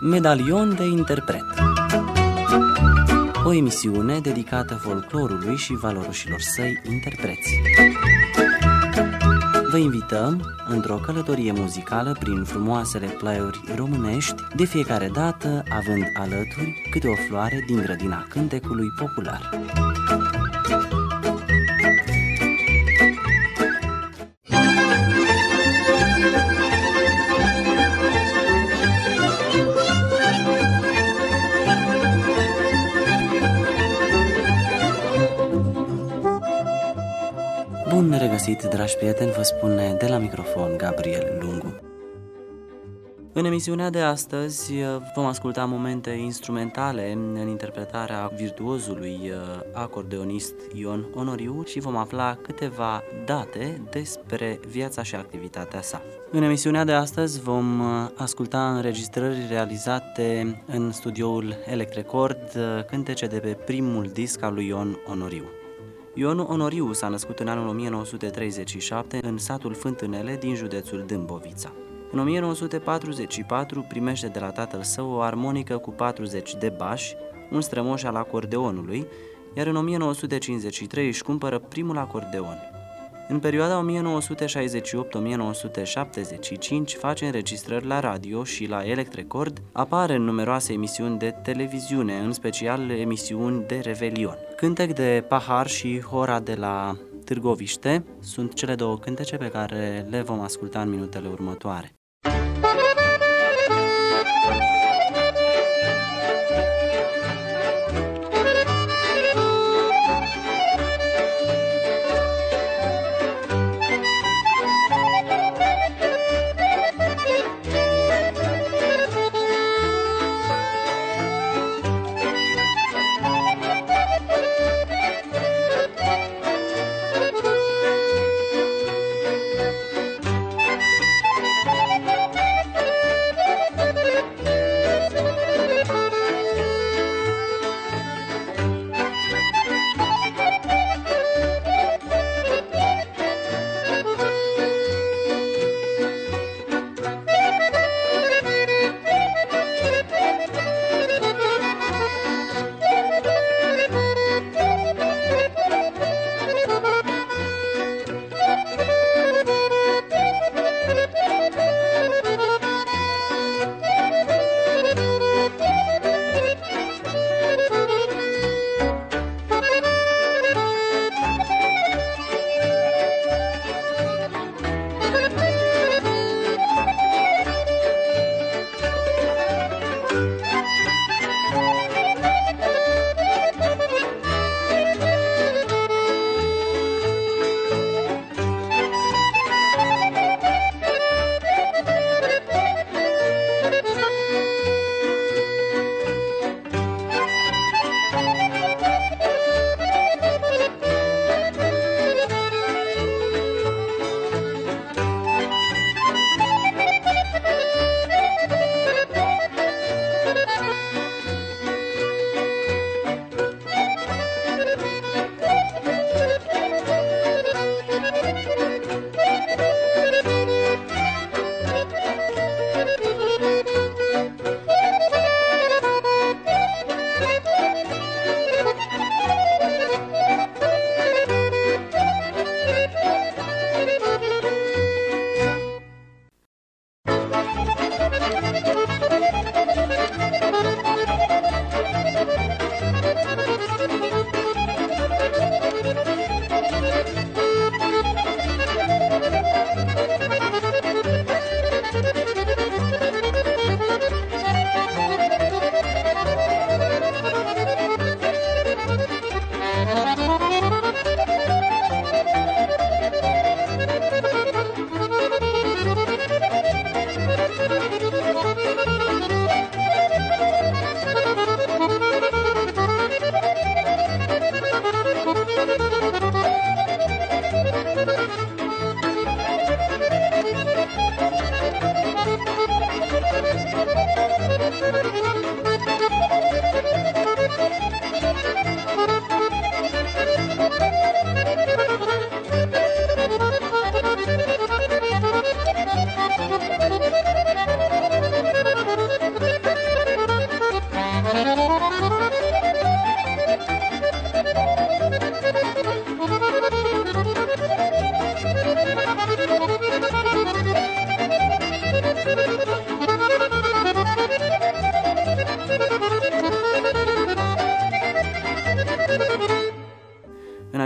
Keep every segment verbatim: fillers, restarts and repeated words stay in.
Medalion de interpret. O emisiune dedicată folclorului și valoroșilor săi interpreți. Vă invităm într-o călătorie muzicală prin frumoasele plaiuri românești, de fiecare dată având alături câte o floare din grădina cântecului popular. Bun regăsit, dragi prieteni, vă spune de la microfon Gabriel Lungu. În emisiunea de astăzi vom asculta momente instrumentale în interpretarea virtuozului acordeonist Ion Onoriu și vom afla câteva date despre viața și activitatea sa. În emisiunea de astăzi vom asculta înregistrări realizate în studioul Electrecord, cântece de pe primul disc al lui Ion Onoriu. Ion Onoriu s-a născut în anul o mie nouă sute treizeci și șapte în satul Fântânele din județul Dâmbovița. În o mie nouă sute patruzeci și patru primește de la tatăl său o armonică cu patruzeci de bași, un strămoș al acordeonului, iar în o mie nouă sute cincizeci și trei își cumpără primul acordeon. În perioada o mie nouă sute șaizeci și opt - o mie nouă sute șaptezeci și cinci face înregistrări la radio și la Electrecord, apare în numeroase emisiuni de televiziune, în special emisiuni de revelion. Cântec de pahar și Hora de la Târgoviște sunt cele două cântece pe care le vom asculta în minutele următoare. Thank you.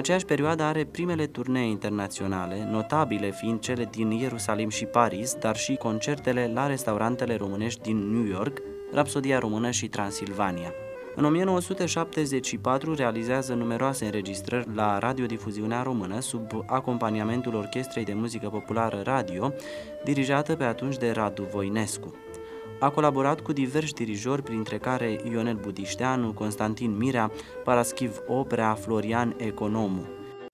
aceeași perioadă are primele turnee internaționale, notabile fiind cele din Ierusalim și Paris, dar și concertele la restaurantele românești din New York, Rapsodia Română și Transilvania. În o mie nouă sute șaptezeci și patru realizează numeroase înregistrări la radiodifuziunea română sub acompaniamentul Orchestrei de Muzică Populară Radio, dirijată pe atunci de Radu Voinescu. A colaborat cu diversi dirijori, printre care Ionel Budișteanu, Constantin Mirea, Paraschiv Oprea, Florian Economu.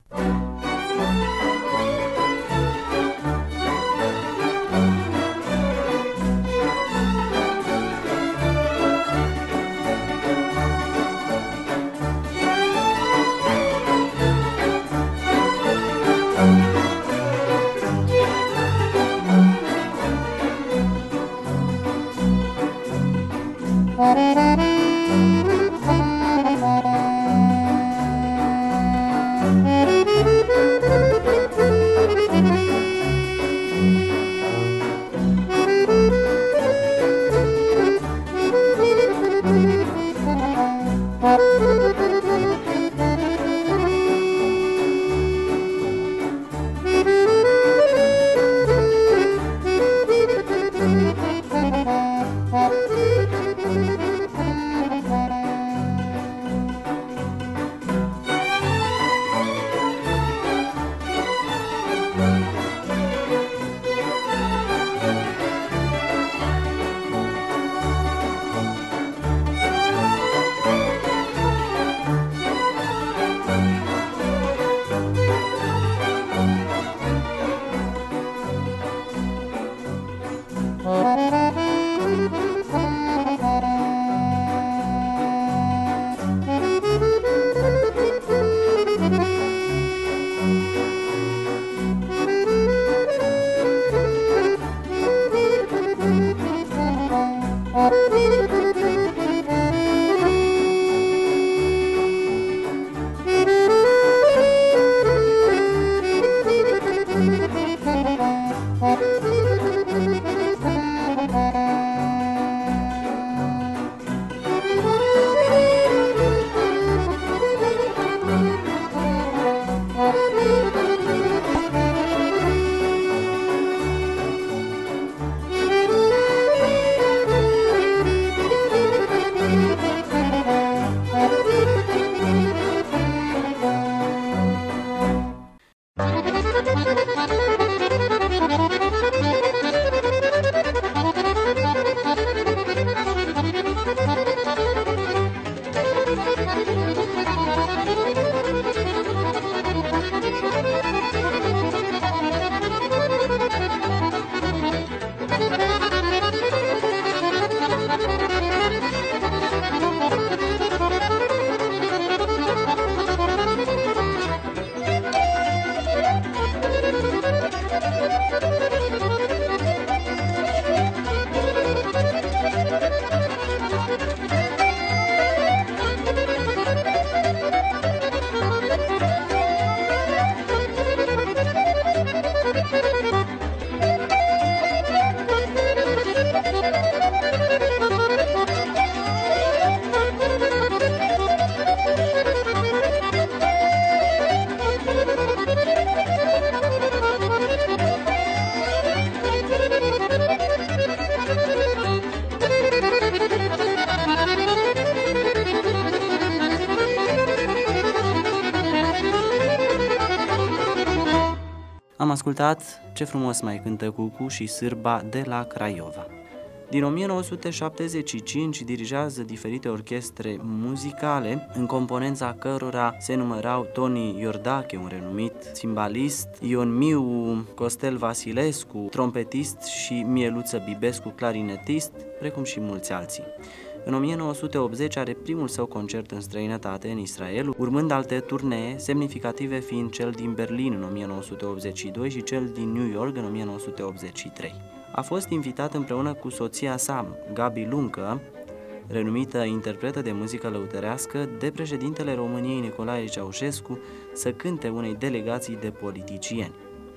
Am ascultat Ce frumos mai cântă Cucu și Sârba de la Craiova. Din o mie nouă sute șaptezeci și cinci dirigează diferite orchestre muzicale, în componența cărora se numărau Toni Iordache, un renumit cimbalist, Ion Miu, Costel Vasilescu, trompetist și Mieluță Bibescu, clarinetist, precum și mulți alții. În o mie nouă sute optzeci are primul său concert în străinătate, în Israel, urmând alte turnee, semnificative fiind cel din Berlin în o mie nouă sute optzeci și doi și cel din New York în o mie nouă sute optzeci și trei. A fost invitat împreună cu soția sa, Gabi Luncă, renumită interpretă de muzică lăutărească, de președintele României Nicolae Ceaușescu să cânte unei delegații de politicieni.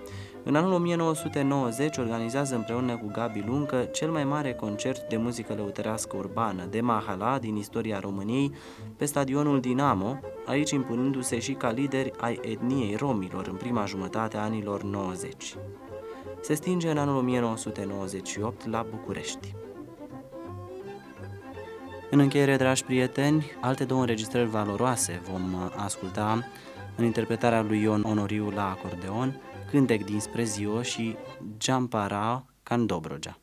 În anul o mie nouă sute nouăzeci organizează împreună cu Gabi Luncă cel mai mare concert de muzică lăutărească urbană de mahala din istoria României pe stadionul Dinamo, aici impunându-se și ca lideri ai etniei romilor în prima jumătate a anilor nouăzeci. Se stinge în anul o mie nouă sute nouăzeci și opt la București. În încheiere, dragi prieteni, alte două înregistrări valoroase vom asculta în interpretarea lui Ion Onoriu la acordeon, Cântec dinspre Zio și Jampara Can Dobrogea.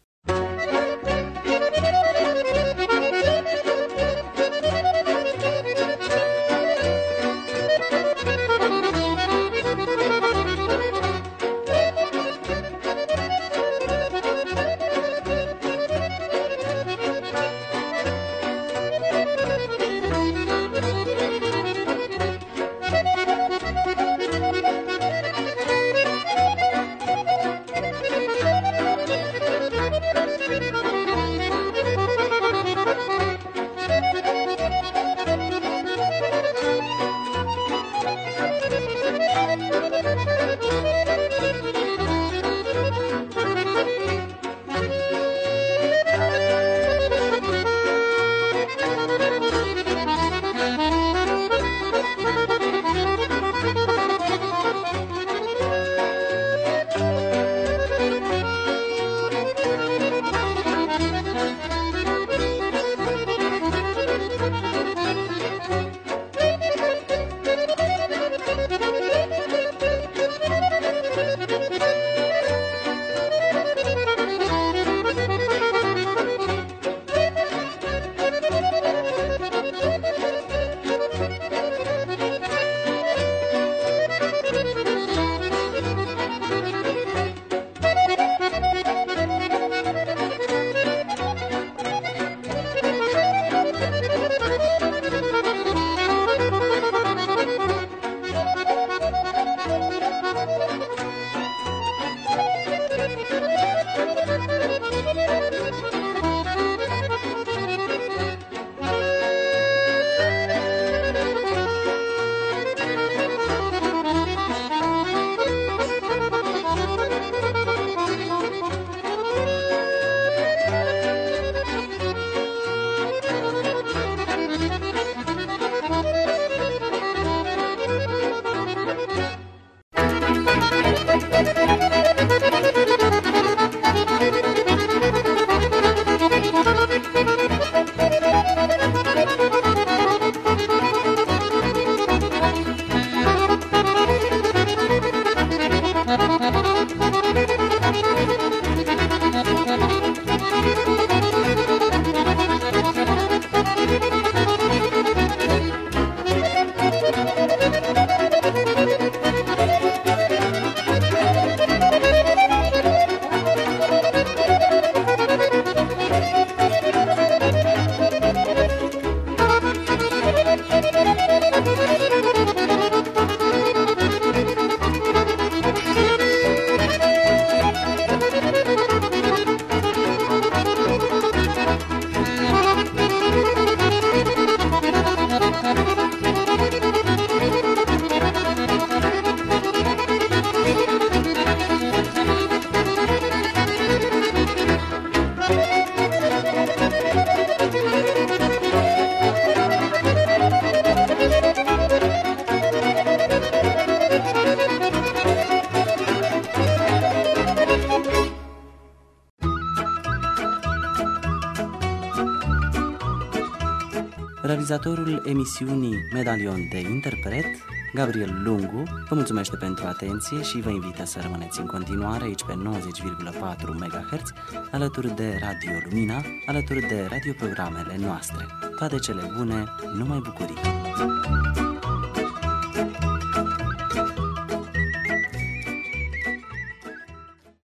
Realizatorul emisiunii Medalion de Interpret, Gabriel Lungu, vă mulțumește pentru atenție și vă invită să rămâneți în continuare aici pe nouăzeci virgulă patru megahertz, alături de Radio Lumina, alături de radioprogramele noastre. Toate cele bune, numai bucurii!